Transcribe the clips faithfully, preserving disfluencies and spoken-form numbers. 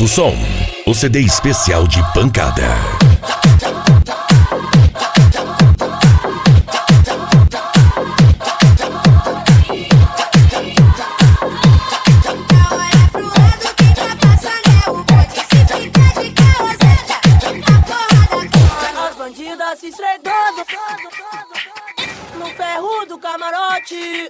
Alto Som, o C D especial de pancada. Se esfregando no ferro do camarote.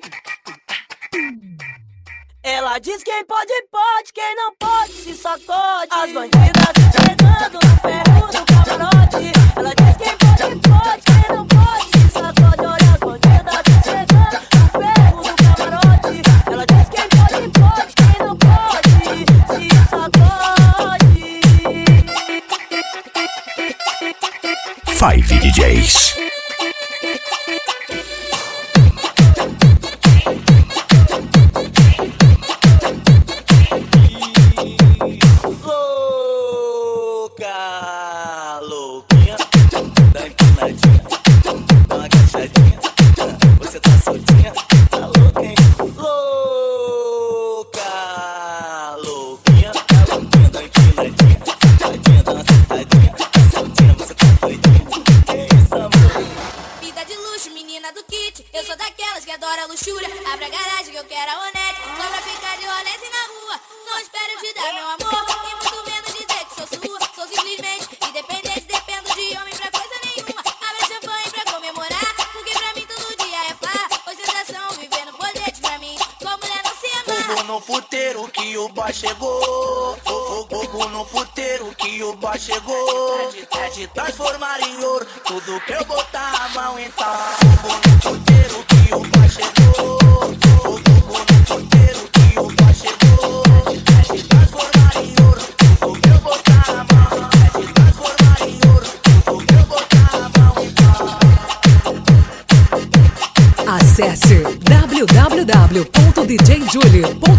Ela diz quem pode, pode, quem não pode, se sacode. As bandidas se esfregando no ferro do camarote. Ela diz quem pode, pode, quem não pode, se sacode. Olha as bandidas se esfregando no ferro do camarote. Ela diz quem pode, pode, quem não pode, se sacode. Five D Js. Louca, louquinha, dá empinadinha, dá uma agachadinha, você tá soltinha, tá louca, hein? Louca, louquinha, tá louquinha, dá empinadinha, sentadinha, dá uma sentadinha, tá soltinha, você tá doidinha, que isso, amor? Vida de luxo, menina do kit, eu sou daquelas que adora luxúria. Abre a garagem que eu quero a Onete, só pra ficar de rolete na rua. Não espero te dar meu amor, e muito menos dizer que sou sua. Sou simplesmente independente, dependo de homem pra coisa nenhuma. Abre champanhe pra comemorar, porque pra mim todo dia é farra. Ostentação, vivendo bolete pra mim, com mulher não se amarra. Fogo no puteiro que o bar chegou. Fogo, fogo no puteiro que o bar chegou. É de transformar em ouro tudo que eu botar a mão então. Fogo no puteiro que o bar chegou. Fogo no puteiro que o bar chegou. É de transformar em ouro tudo que eu botar a mão. É de transformar em ouro tudo que eu botar a mão então. Acesse w w w ponto d j julio ponto com